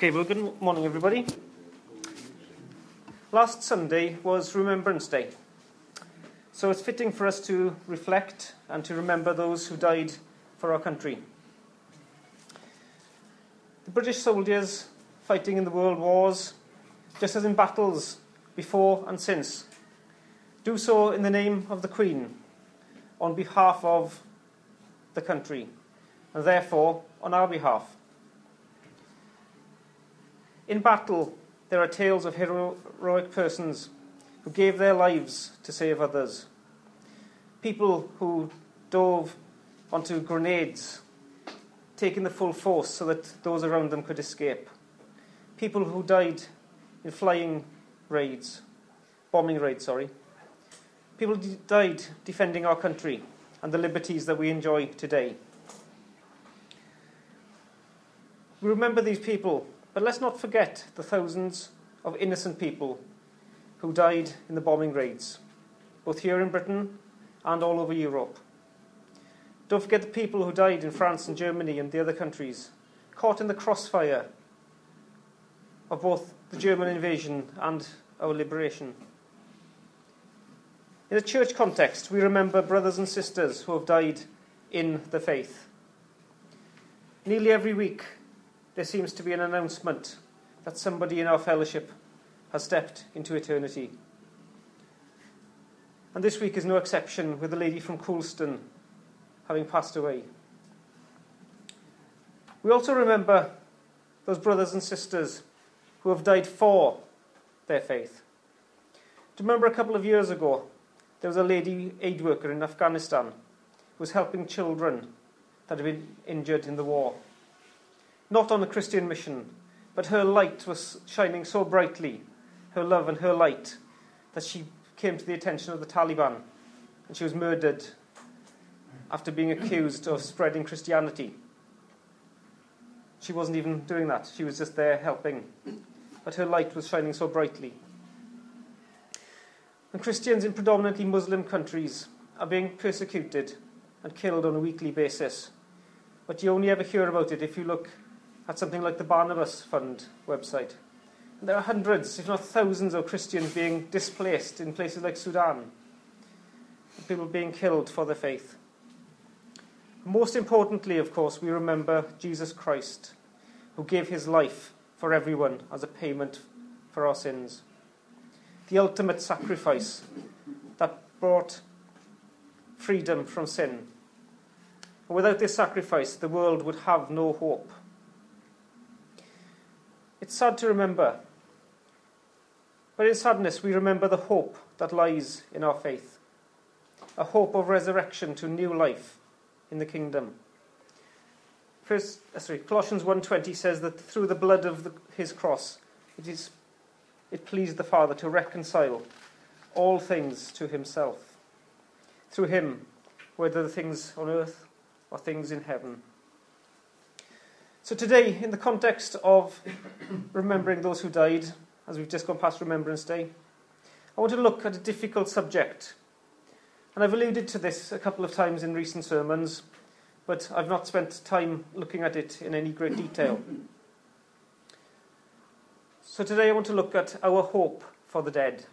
Okay, well, good morning, everybody. Last Sunday was Remembrance Day. So it's fitting for us to reflect and to remember those who died for our country. The British soldiers fighting in the world wars, just as in battles before and since, do so in the name of the Queen, on behalf of the country, and therefore on our behalf. In battle, there are tales of heroic persons who gave their lives to save others. People who dove onto grenades, taking the full force so that those around them could escape. People who died in bombing raids. People died defending our country and the liberties that we enjoy today. We remember these people, but let's not forget the thousands of innocent people who died in the bombing raids, both here in Britain and all over Europe. Don't forget the people who died in France and Germany and the other countries, caught in the crossfire of both the German invasion and our liberation. In a church context, we remember brothers and sisters who have died in the faith. Nearly every week, there seems to be an announcement that somebody in our fellowship has stepped into eternity. And this week is no exception, with a lady from Coulston having passed away. We also remember those brothers and sisters who have died for their faith. Do you remember a couple of years ago, there was a lady aid worker in Afghanistan who was helping children that had been injured in the war. Not on a Christian mission, but her light was shining so brightly, her love and her light, that she came to the attention of the Taliban, and she was murdered after being accused of spreading Christianity. She wasn't even doing that, she was just there helping, but her light was shining so brightly. And Christians in predominantly Muslim countries are being persecuted and killed on a weekly basis, but you only ever hear about it if you look at something like the Barnabas Fund website. And there are hundreds, if not thousands, of Christians being displaced in places like Sudan. People being killed for their faith. Most importantly, of course, we remember Jesus Christ, who gave his life for everyone as a payment for our sins. The ultimate sacrifice that brought freedom from sin. And without this sacrifice, the world would have no hope. It's sad to remember, but in sadness we remember the hope that lies in our faith, a hope of resurrection to new life in the kingdom. Colossians 1:20 says that through the blood of his cross, it pleased the Father to reconcile all things to himself. Through him, whether the things on earth or things in heaven. So today, in the context of remembering those who died, as we've just gone past Remembrance Day, I want to look at a difficult subject. And I've alluded to this a couple of times in recent sermons, but I've not spent time looking at it in any great detail. So today I want to look at our hope for the dead.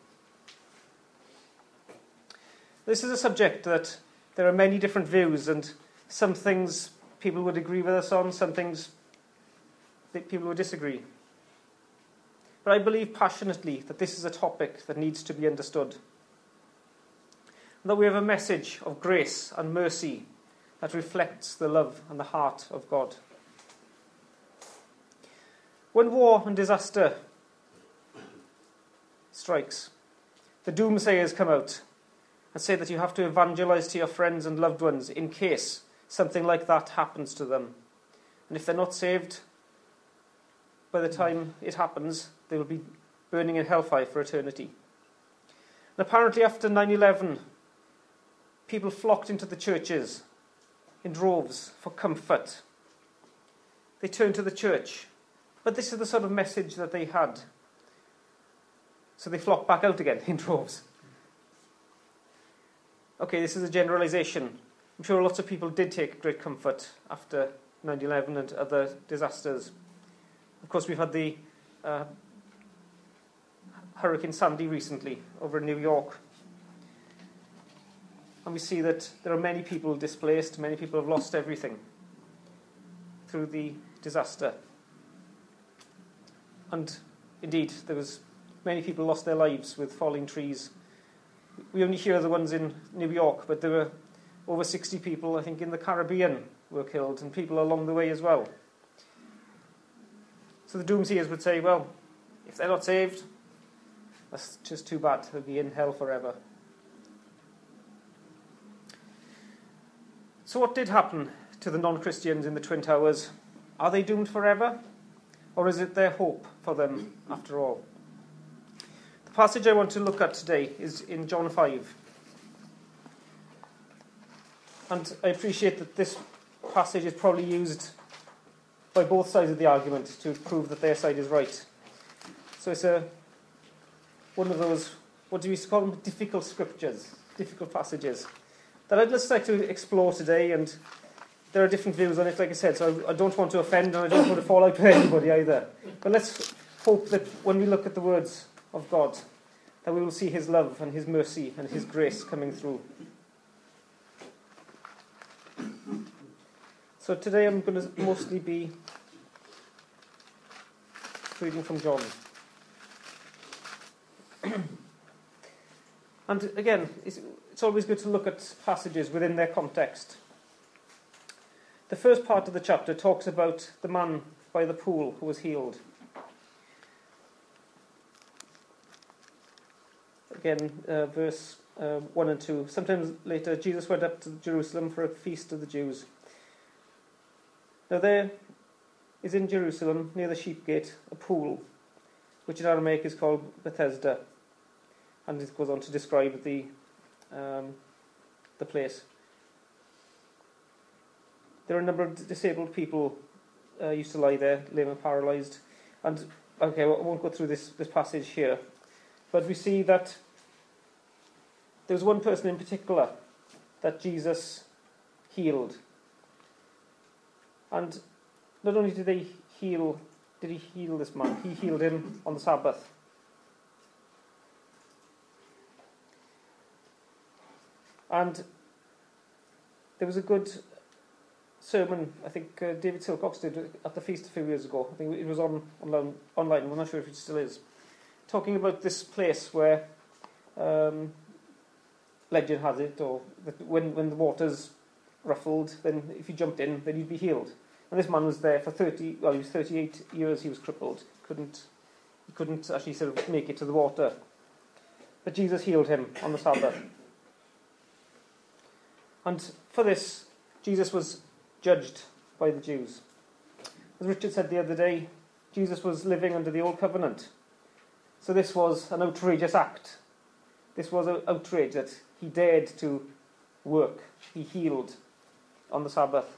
This is a subject that there are many different views, and some things people would agree with us on, some things that people would disagree. But I believe passionately that this is a topic that needs to be understood. And that we have a message of grace and mercy that reflects the love and the heart of God. When war and disaster strikes, the doomsayers come out and say that you have to evangelize to your friends and loved ones in case something like that happens to them. And if they're not saved, by the time it happens, they will be burning in hellfire for eternity. And apparently after 9/11, people flocked into the churches in droves for comfort. They turned to the church. But this is the sort of message that they had. So they flocked back out again in droves. Okay, this is a generalization. I'm sure lots of people did take great comfort after 9/11 and other disasters. Of course, we've had the Hurricane Sandy recently over in New York. And we see that there are many people displaced, many people have lost everything through the disaster. And indeed, there was many people lost their lives with falling trees. We only hear the ones in New York, but there were over 60 people, I think, in the Caribbean were killed, and people along the way as well. So the doomsayers would say, well, if they're not saved, that's just too bad. They'll be in hell forever. So what did happen to the non-Christians in the Twin Towers? Are they doomed forever? Or is it their hope for them after all? The passage I want to look at today is in John 5. And I appreciate that this passage is probably used by both sides of the argument to prove that their side is right. So it's one of those, what do we call them, difficult scriptures, difficult passages, that I'd just like to explore today, and there are different views on it, like I said, so I don't want to offend, and I don't want to fall out with anybody either. But let's hope that when we look at the words of God, that we will see his love and his mercy and his grace coming through. So today I'm going to mostly be reading from John. And again, it's always good to look at passages within their context. The first part of the chapter talks about the man by the pool who was healed. Again, verse 1 and 2. Sometime later, Jesus went up to Jerusalem for a feast of the Jews. Now there is in Jerusalem, near the sheep gate, a pool, which in Aramaic is called Bethesda. And it goes on to describe the place. There are a number of disabled people used to lie there, lame and paralysed. And, okay, I won't go through this passage here. But we see that there was one person in particular that Jesus healed. And not only did he heal this man, he healed him on the Sabbath. And there was a good sermon, I think David Silcox did at the feast a few years ago. I think it was online. I'm not sure if it still is. Talking about this place where legend has it, or that when the waters ruffled, then if you jumped in, then you'd be healed. And this man was there for 38 years. He was crippled. He couldn't actually sort of make it to the water. But Jesus healed him on the Sabbath. And for this, Jesus was judged by the Jews. As Richard said the other day, Jesus was living under the old covenant. So this was an outrageous act. This was an outrage that he dared to work. He healed on the Sabbath.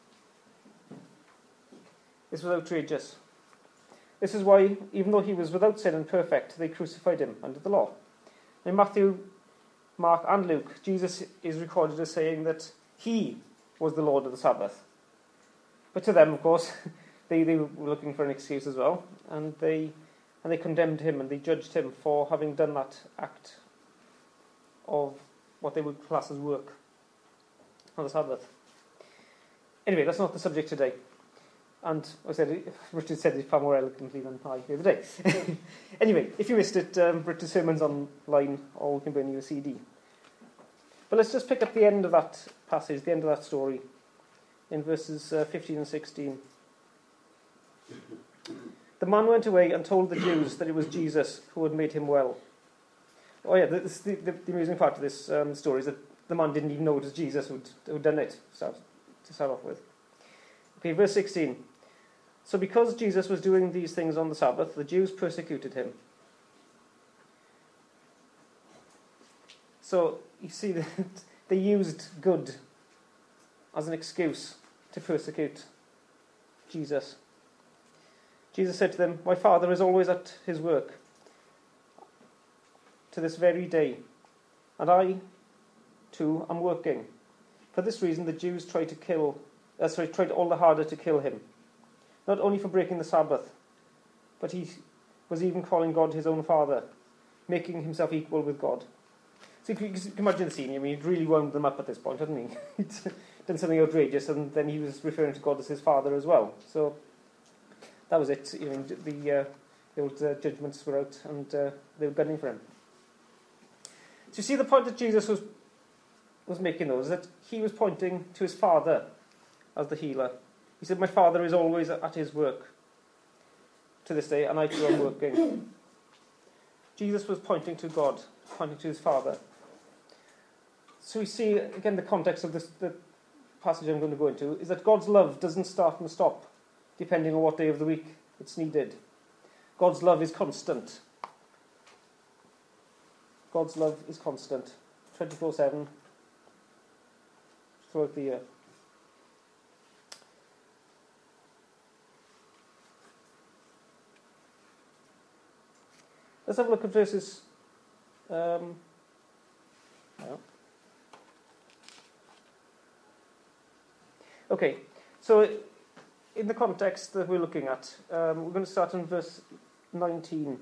This was outrageous. This is why, even though he was without sin and perfect, they crucified him under the law. In Matthew, Mark and Luke, Jesus is recorded as saying that he was the Lord of the Sabbath. But to them, of course, they were looking for an excuse as well, and they condemned him and they judged him for having done that act of what they would class as work on the Sabbath. Anyway, that's not the subject today. And Richard said it far more eloquently than I the other day. Anyway, if you missed it, Richard's sermon's online, or we can bring you a CD. But let's just pick up the end of that passage, the end of that story, in verses 15 and 16. The man went away and told the Jews that it was Jesus who had made him well. Oh yeah, the amusing part of this story is that the man didn't even know it was Jesus who'd done it, to start off with. Okay, verse 16. So because Jesus was doing these things on the Sabbath, the Jews persecuted him. So you see that they used good as an excuse to persecute Jesus. Jesus said to them, "My Father is always at his work to this very day, and I too am working." For this reason the Jews tried all the harder to kill him, not only for breaking the Sabbath, but he was even calling God his own Father, making himself equal with God. So if you can imagine the scene, I mean, he'd really wound them up at this point, hadn't he? He'd done something outrageous, and then he was referring to God as his Father as well. So that was it. You know, the old judgments were out, and they were gunning for him. So you see the point that Jesus was making, though, is that he was pointing to his Father as the healer. He said, my Father is always at his work to this day, and I too am working. Jesus was pointing to God, pointing to his Father. So we see, again, the context of the passage I'm going to go into, is that God's love doesn't start and stop, depending on what day of the week it's needed. God's love is constant. God's love is constant, 24/7, throughout the year. Let's have a look at verses. Okay, so in the context that we're looking at, we're going to start in verse 19.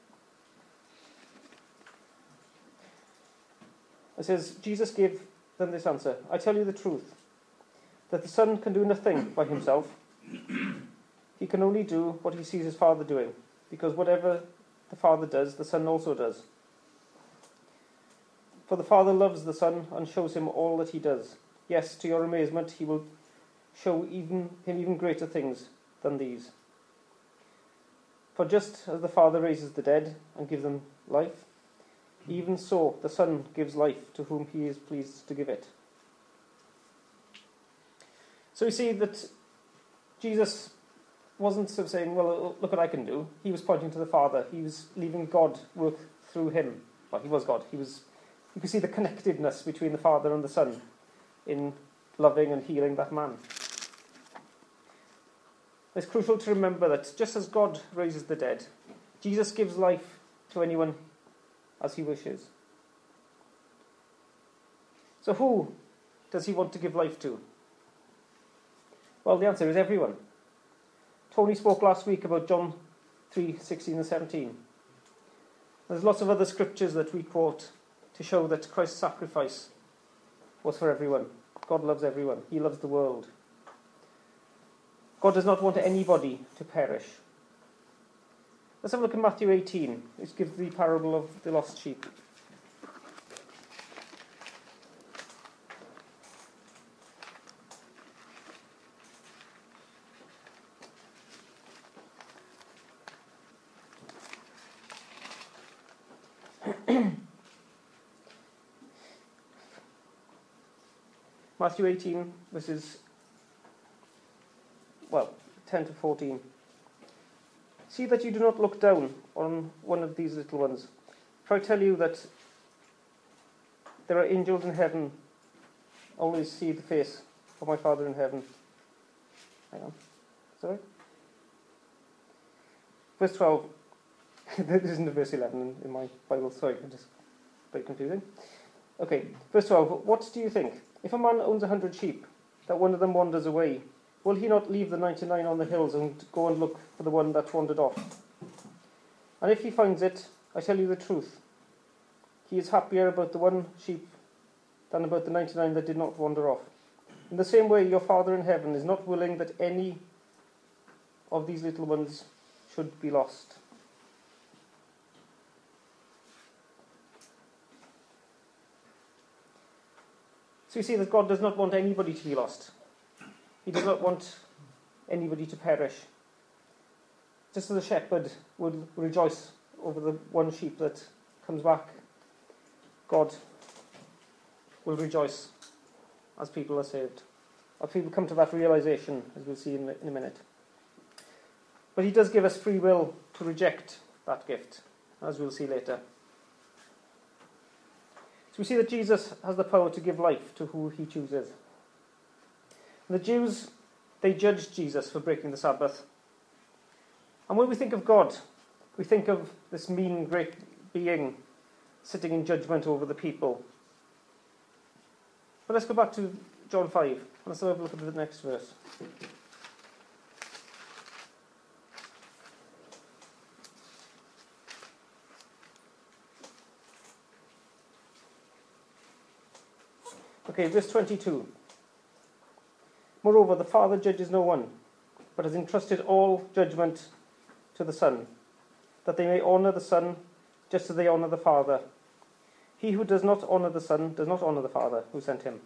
It says, Jesus gave them this answer, I tell you the truth, that the Son can do nothing by himself. He can only do what he sees his Father doing, because whatever the Father does, the Son also does. For the Father loves the Son and shows him all that he does. Yes, to your amazement, he will show him even greater things than these. For just as the Father raises the dead and gives them life, even so the Son gives life to whom he is pleased to give it. So we see that Jesus wasn't sort of saying, well, look what I can do. He was pointing to the Father. He was leaving God work through him. Well, he was God. You can see the connectedness between the Father and the Son in loving and healing that man. It's crucial to remember that just as God raises the dead, Jesus gives life to anyone as he wishes. So who does he want to give life to? Well, the answer is everyone. Tony spoke last week about John 3:16 and 17. There's lots of other scriptures that we quote to show that Christ's sacrifice was for everyone. God loves everyone. He loves the world. God does not want anybody to perish. Let's have a look at Matthew 18, which gives the parable of the lost sheep. Matthew 18, verses 10 to 14. See that you do not look down on one of these little ones. For I tell you that there are angels in heaven always see the face of my Father in heaven. Hang on. Sorry? Verse 12. This isn't verse 11 in my Bible. Sorry, I'm just very confusing. Okay, verse 12. What do you think? If a man owns 100 sheep, that one of them wanders away, will he not leave the 99 on the hills and go and look for the one that wandered off? And if he finds it, I tell you the truth, he is happier about the one sheep than about the 99 that did not wander off. In the same way, your Father in heaven is not willing that any of these little ones should be lost. So you see that God does not want anybody to be lost. He does not want anybody to perish. Just as a shepherd would rejoice over the one sheep that comes back, God will rejoice as people are saved. As people come to that realization, as we'll see in a minute. But he does give us free will to reject that gift, as we'll see later. So we see that Jesus has the power to give life to who he chooses. The Jews, they judged Jesus for breaking the Sabbath. And when we think of God, we think of this mean, great being sitting in judgment over the people. But let's go back to John 5, and let's have a look at the next verse. Okay, verse 22. Moreover, the Father judges no one, but has entrusted all judgment to the Son, that they may honour the Son just as they honour the Father. He who does not honour the Son does not honour the Father who sent him.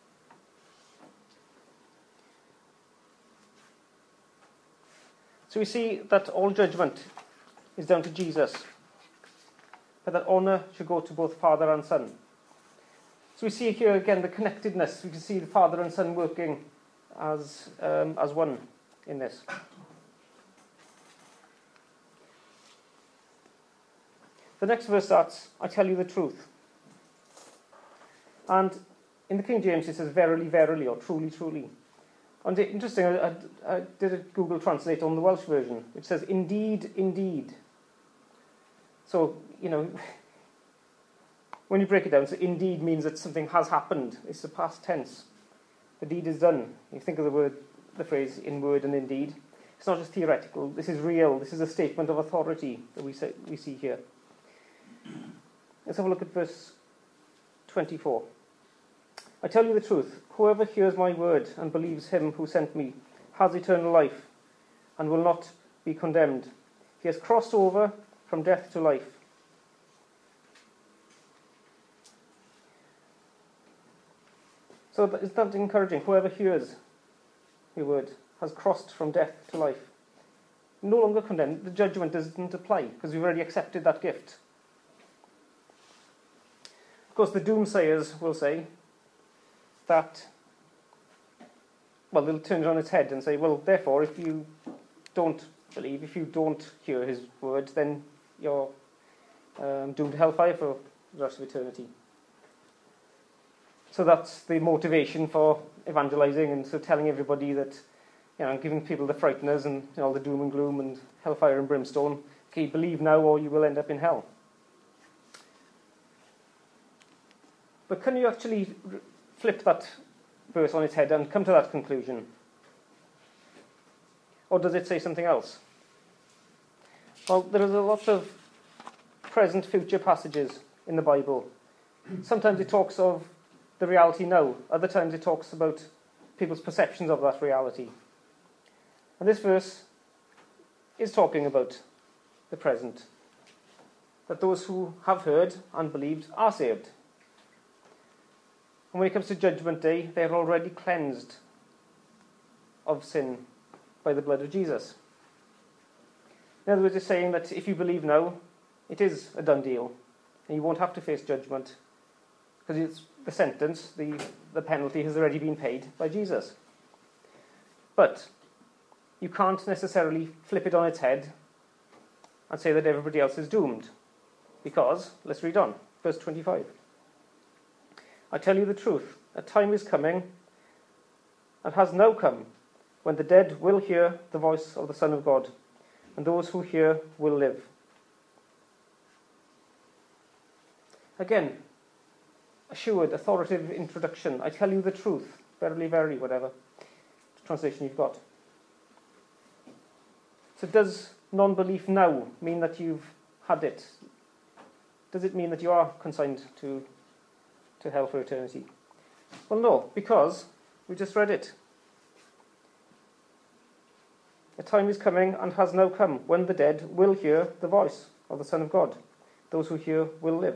So we see that all judgment is down to Jesus, but that honour should go to both Father and Son. So we see here again the connectedness. We can see the Father and Son working as one in this. The next verse starts, I tell you the truth. And in the King James it says, verily, verily, or truly, truly. And interesting, I did a Google Translate on the Welsh version, which says, indeed, indeed. So, when you break it down, so indeed means that something has happened. It's the past tense. The deed is done. You think of the phrase in word and in deed. It's not just theoretical. This is real. This is a statement of authority that we see here. Let's have a look at verse 24. I tell you the truth, whoever hears my word and believes him who sent me has eternal life and will not be condemned. He has crossed over from death to life. So isn't that encouraging? Whoever hears your word has crossed from death to life. No longer condemned. The judgment doesn't apply because we've already accepted that gift. Of course, the doomsayers will say that, they'll turn it on its head and say, well, therefore, if you don't believe, if you don't hear his word, then you're doomed to hellfire for the rest of eternity. So that's the motivation for evangelizing and so telling everybody that, giving people the frighteners and all the doom and gloom and hellfire and brimstone. Okay, believe now or you will end up in hell. But can you actually flip that verse on its head and come to that conclusion? Or does it say something else? Well, there are lots of present, future passages in the Bible. Sometimes it talks of the reality now. Other times it talks about people's perceptions of that reality. And this verse is talking about the present. That those who have heard and believed are saved. And when it comes to Judgment Day, they're already cleansed of sin by the blood of Jesus. In other words, it's saying that if you believe now, it is a done deal. And you won't have to face judgment. Because it's the sentence, the penalty has already been paid by Jesus. But you can't necessarily flip it on its head and say that everybody else is doomed. Because, let's read on, verse 25. I tell you the truth, a time is coming, and has now come, when the dead will hear the voice of the Son of God, and those who hear will live. Again, assured, authoritative introduction. I tell you the truth, verily, verily, whatever translation you've got. So does non-belief now mean that you've had it? Does it mean that you are consigned to hell for eternity? Well, no, because we just read it. A time is coming and has now come when the dead will hear the voice of the Son of God. Those who hear will live.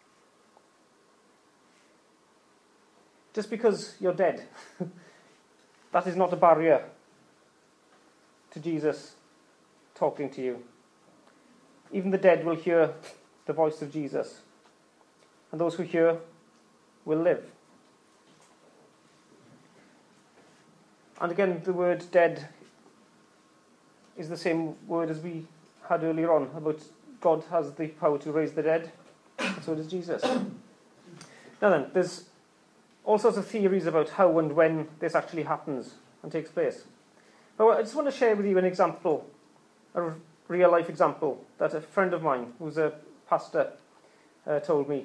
Just because you're dead, that is not a barrier to Jesus talking to you. Even the dead will hear the voice of Jesus. And those who hear will live. And again, the word dead is the same word as we had earlier on about God has the power to raise the dead, and so does Jesus. Now then, there's all sorts of theories about how and when this actually happens and takes place. But I just want to share with you an example, a real-life example that a friend of mine, who's a pastor, told me.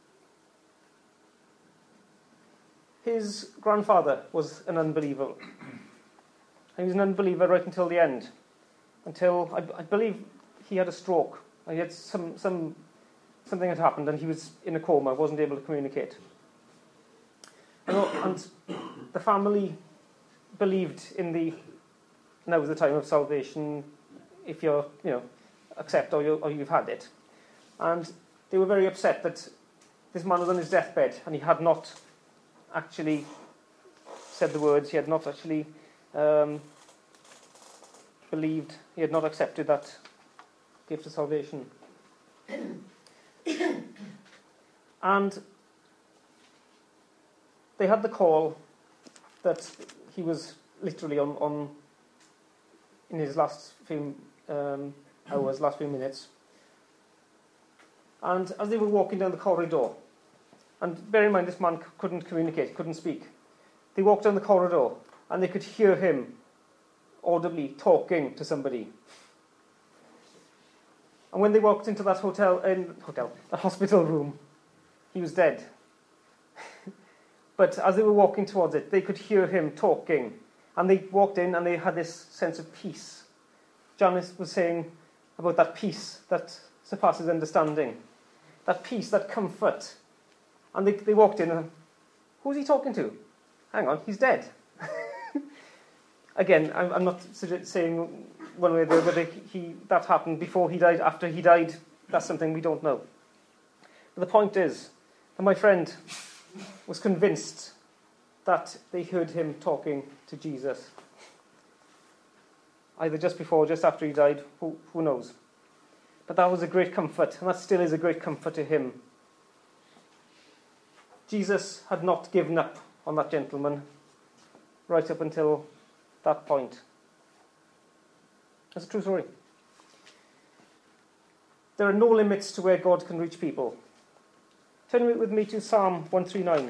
His grandfather was an unbeliever. He was an unbeliever right until the end. Until, I believe, he had a stroke. He had something had happened and he was in a coma, wasn't able to communicate. And the family believed in now is the time of salvation if you're, accept or you've had it. And they were very upset that this man was on his deathbed and he had not actually said the words, he had not actually believed, he had not accepted that gift of salvation. And they had the call that he was literally on in his last few hours, last few minutes. And as they were walking down the corridor, and bear in mind this man couldn't communicate, couldn't speak, they walked down the corridor and they could hear him audibly talking to somebody. And when they walked into that the hospital room, he was dead. But as they were walking towards it, they could hear him talking. And they walked in and they had this sense of peace. Janice was saying about that peace that surpasses understanding. That peace, that comfort. And they walked in and, who's he talking to? Hang on, he's dead. Again, I'm not saying one way or the other whether that happened before he died, after he died. That's something we don't know. But the point is that my friend was convinced that they heard him talking to Jesus. Either just before or just after he died, who knows. But that was a great comfort, and that still is a great comfort to him. Jesus had not given up on that gentleman right up until that point. That's a true story. There are no limits to where God can reach people. Turn with me to Psalm 139.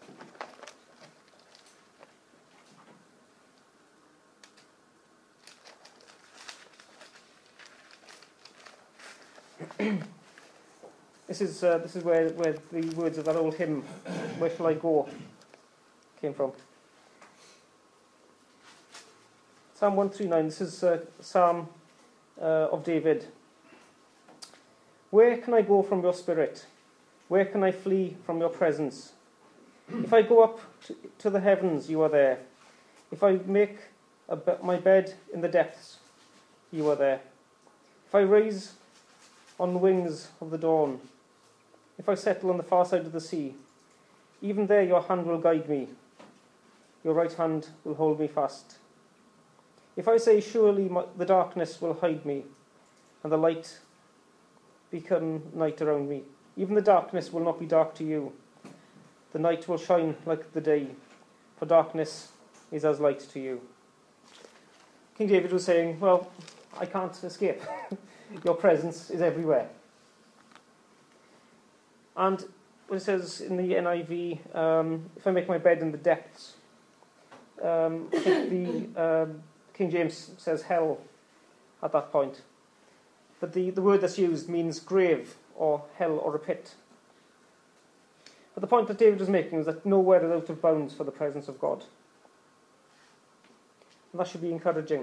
This is where the words of that old hymn, "Where Shall I Go?" came from. Psalm 139. This is a psalm of David. Where can I go from your spirit? Where can I flee from your presence? If I go up to the heavens, you are there. If I make my bed in the depths, you are there. If I rise on the wings of the dawn, if I settle on the far side of the sea, even there your hand will guide me. Your right hand will hold me fast. If I say, surely the darkness will hide me, and the light become night around me, even the darkness will not be dark to you. The night will shine like the day, for darkness is as light to you. King David was saying, well, I can't escape. Your presence is everywhere. And what it says in the NIV, if I make my bed in the depths, I think the King James says hell at that point. But the word that's used means grave or hell or a pit. But the point that David was making is that nowhere is out of bounds for the presence of God. And that should be encouraging.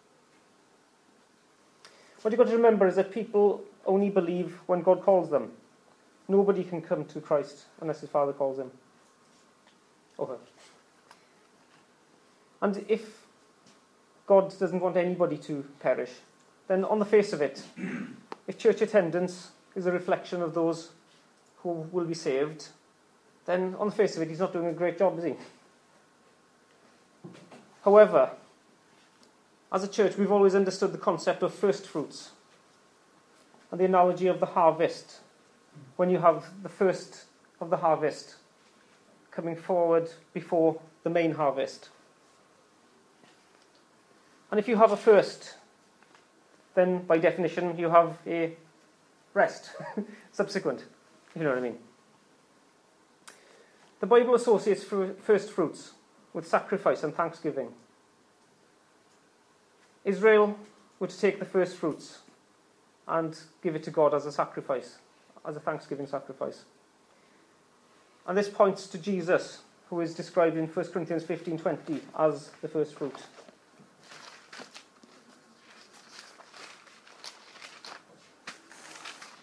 What you've got to remember is that people only believe when God calls them. Nobody can come to Christ unless his Father calls him. Or her. And if God doesn't want anybody to perish, then on the face of it, if church attendance is a reflection of those who will be saved, then on the face of it, he's not doing a great job, is he? However, as a church, we've always understood the concept of first fruits and the analogy of the harvest. When you have the first of the harvest coming forward before the main harvest. And if you have a first, then by definition you have a rest, subsequent, if you know what I mean. The Bible associates first fruits with sacrifice and thanksgiving. Israel were to take the first fruits and give it to God as a sacrifice, as a thanksgiving sacrifice. And this points to Jesus, who is described in 1 Corinthians 15:20 as the first fruit.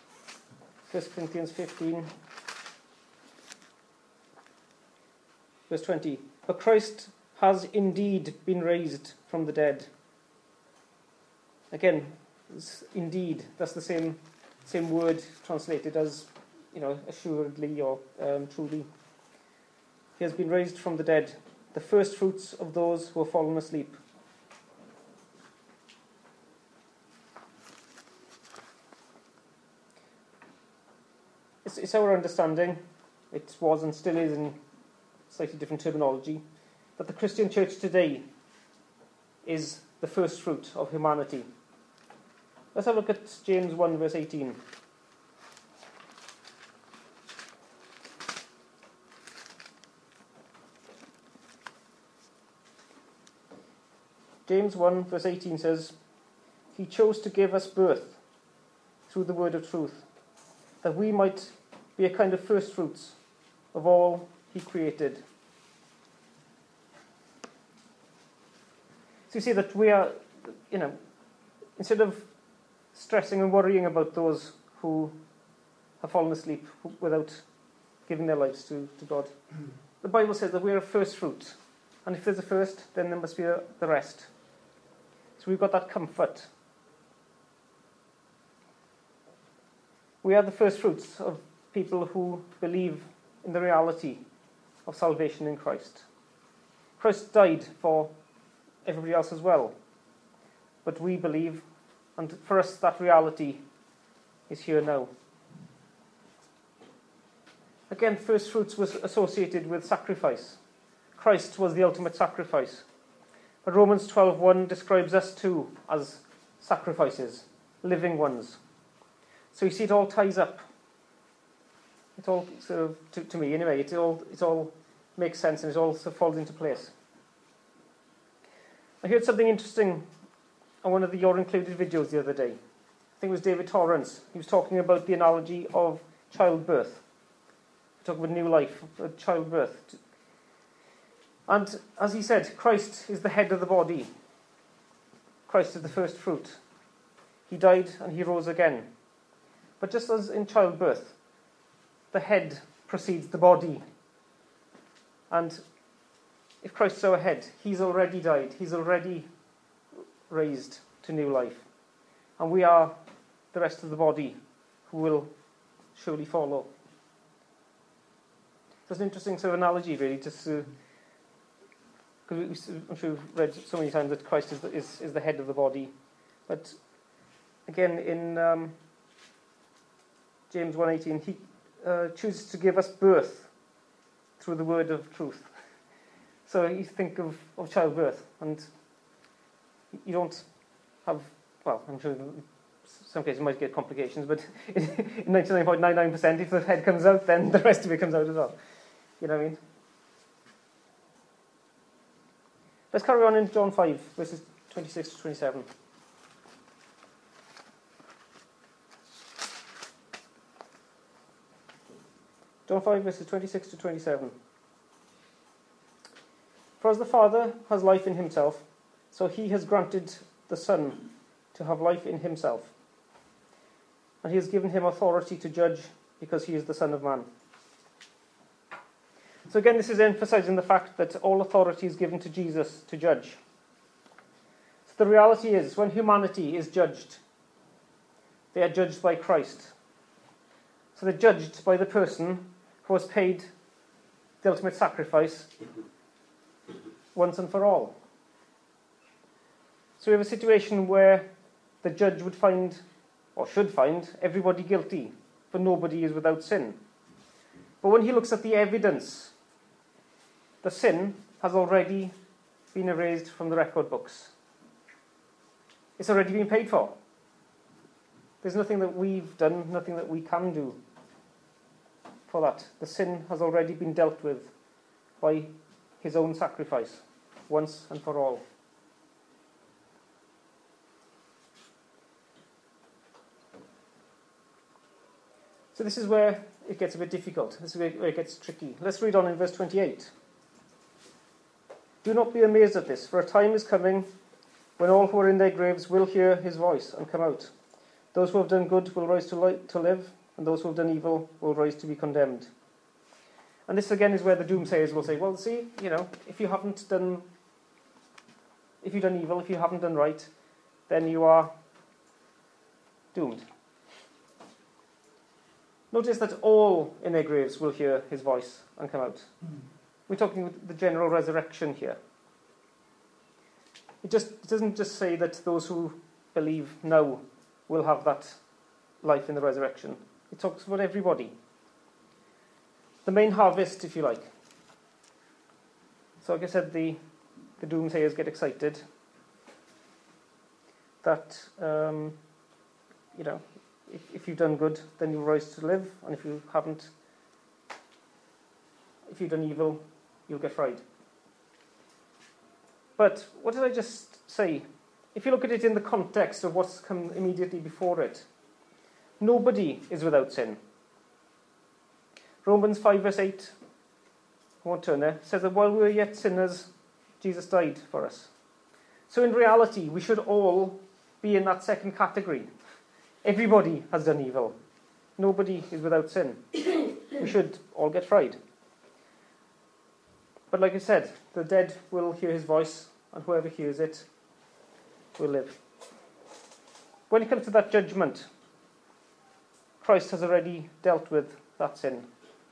First Corinthians 15. verse 20. For Christ has indeed been raised from the dead. Again, indeed, that's the same word translated as, assuredly or truly. He has been raised from the dead, the first fruits of those who have fallen asleep. It's our understanding, it was and still is in slightly different terminology, that the Christian church today is the first fruit of humanity. Let's have a look at James 1 verse 18. James 1 verse 18 says, He chose to give us birth through the word of truth, that we might be a kind of first fruits of all He created. So you see that we are, instead of stressing and worrying about those who have fallen asleep without giving their lives to God, the Bible says that we are a first fruit. And if there's a first, then there must be the rest. So we've got that comfort. We are the first fruits of people who believe in the reality of salvation in Christ. Christ died for everybody else as well. But we believe, and for us that reality is here now. Again, first fruits was associated with sacrifice. Christ was the ultimate sacrifice. But Romans 12:1 describes us too as sacrifices, living ones. So you see, it all ties up. It all sort of, to me anyway, it all makes sense and it all sort of falls into place. I heard something interesting on one of your included videos the other day. I think it was David Torrance. He was talking about the analogy of childbirth. Talking about new life, childbirth. And as he said, Christ is the head of the body. Christ is the first fruit. He died and he rose again. But just as in childbirth, the head precedes the body. And if Christ is our head, he's already died. He's already raised to new life. And we are the rest of the body who will surely follow. So it's an interesting sort of analogy, really, just to... Because I'm sure we've read so many times that Christ is the head of the body. But again, in James 1:18, he chooses to give us birth through the word of truth. So you think of childbirth, and you don't have, well, I'm sure in some cases you might get complications, but in 99.99%, if the head comes out, then the rest of it comes out as well. You know what I mean? Let's carry on in John 5, verses 26 to 27. John 5, verses 26 to 27. For as the Father has life in himself, so he has granted the Son to have life in himself. And he has given him authority to judge, because he is the Son of Man. So again, this is emphasizing the fact that all authority is given to Jesus to judge. So the reality is, when humanity is judged, they are judged by Christ. So they're judged by the person who has paid the ultimate sacrifice once and for all. So we have a situation where the judge would find, or should find, everybody guilty, for nobody is without sin. But when he looks at the evidence, the sin has already been erased from the record books. It's already been paid for. There's nothing that we've done, nothing that we can do for that. The sin has already been dealt with by his own sacrifice, once and for all. So this is where it gets a bit difficult. This is where it gets tricky. Let's read on in verse 28. Do not be amazed at this, for a time is coming when all who are in their graves will hear his voice and come out. Those who have done good will rise to live, and those who have done evil will rise to be condemned. And this again is where the doomsayers will say, well, see, if you've done evil, if you haven't done right, then you are doomed. Notice that all in their graves will hear his voice and come out. We're talking with the general resurrection here. It doesn't just say that those who believe now will have that life in the resurrection. It talks about everybody. The main harvest, if you like. So like I said, the doomsayers get excited that, if you've done good, then you'll rise to live, and if you haven't, if you've done evil, you'll get fried. But what did I just say? If you look at it in the context of what's come immediately before it, nobody is without sin. Romans 5 verse 8, I won't turn there, says that while we were yet sinners, Jesus died for us. So in reality, we should all be in that second category. Everybody has done evil. Nobody is without sin. We should all get fried. But like I said, the dead will hear his voice, and whoever hears it will live. When it comes to that judgment, Christ has already dealt with that sin.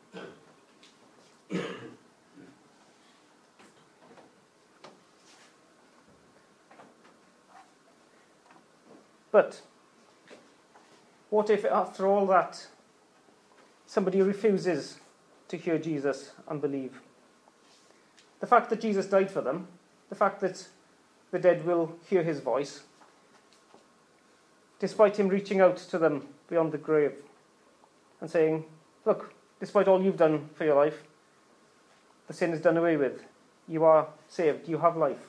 But what if after all that somebody refuses to hear Jesus and believe? The fact that Jesus died for them, the fact that the dead will hear his voice, despite him reaching out to them beyond the grave and saying, look, despite all you've done for your life, the sin is done away with. You are saved. You have life.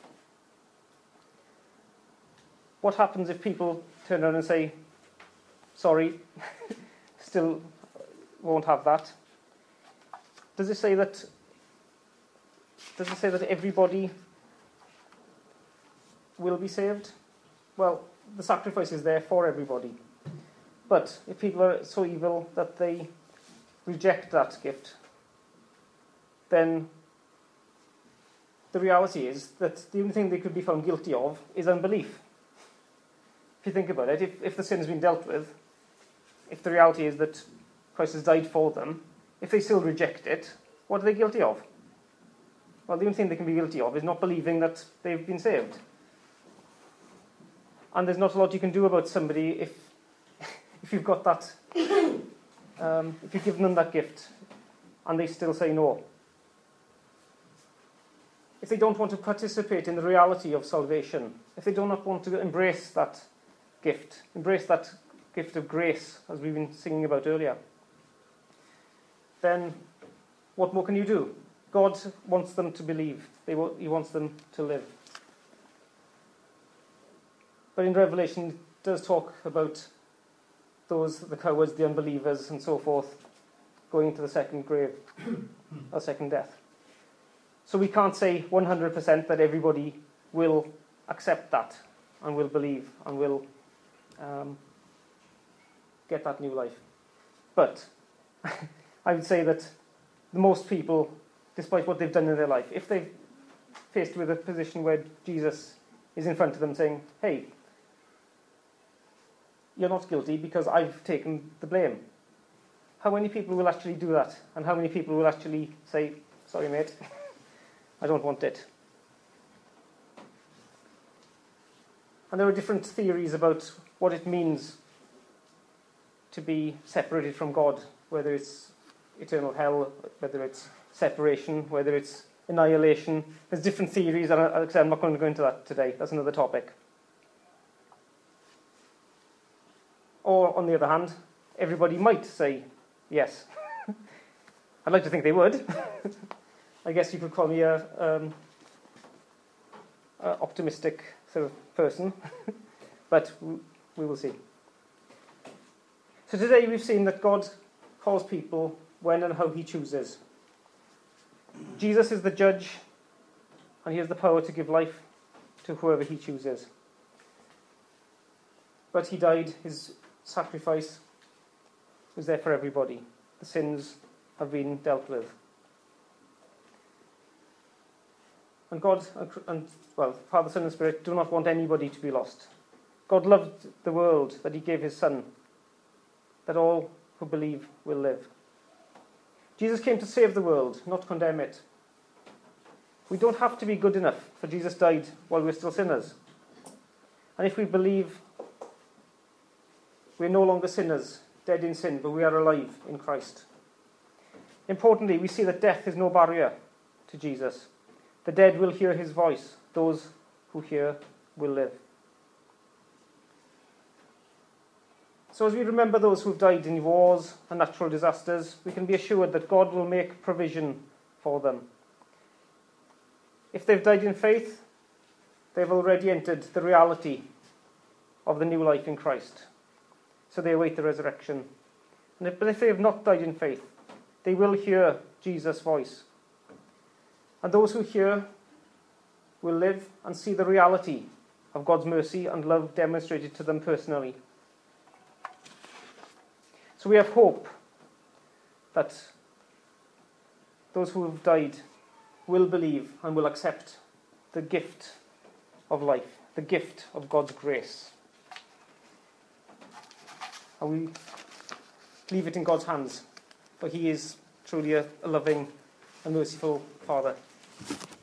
What happens if people turn around and say, sorry, still won't have that? Does it say that everybody will be saved? Well, the sacrifice is there for everybody. But if people are so evil that they reject that gift, then the reality is that the only thing they could be found guilty of is unbelief. If you think about it, if the sin has been dealt with, if the reality is that Christ has died for them, if they still reject it, what are they guilty of? Well, the only thing they can be guilty of is not believing that they've been saved. And there's not a lot you can do about somebody if you've got that, if you've given them that gift and they still say no. If they don't want to participate in the reality of salvation, if they do not want to embrace that gift of grace, as we've been singing about earlier, then what more can you do? God wants them to believe. He wants them to live. But in Revelation, it does talk about the cowards, the unbelievers, and so forth, going to the second grave, or second death. So we can't say 100% that everybody will accept that, and will believe, and will get that new life. But I would say that most people, despite what they've done in their life, if they're faced with a position where Jesus is in front of them saying, hey, you're not guilty because I've taken the blame. How many people will actually do that? And how many people will actually say, sorry mate, I don't want it? And there are different theories about what it means to be separated from God, whether it's eternal hell, whether it's separation, whether it's annihilation. There's different theories, and I'm not going to go into that today. That's another topic. Or, on the other hand, everybody might say yes. I'd like to think they would. I guess you could call me a optimistic sort of person, but we will see. So today we've seen that God calls people when and how he chooses. Jesus is the judge, and he has the power to give life to whoever he chooses. But he died, his sacrifice was there for everybody. The sins have been dealt with. And God and Father, Son and Spirit do not want anybody to be lost. God loved the world that he gave his Son, that all who believe will live. Jesus came to save the world, not condemn it. We don't have to be good enough, for Jesus died while we're still sinners. And if we believe, we're no longer sinners, dead in sin, but we are alive in Christ. Importantly, we see that death is no barrier to Jesus. The dead will hear his voice. Those who hear will live. So as we remember those who've died in wars and natural disasters, we can be assured that God will make provision for them. If they've died in faith, they've already entered the reality of the new life in Christ. So they await the resurrection. But if they have not died in faith, they will hear Jesus' voice. And those who hear will live and see the reality of God's mercy and love demonstrated to them personally. So we have hope that those who have died will believe and will accept the gift of life, the gift of God's grace. And we leave it in God's hands, for he is truly a loving and merciful Father.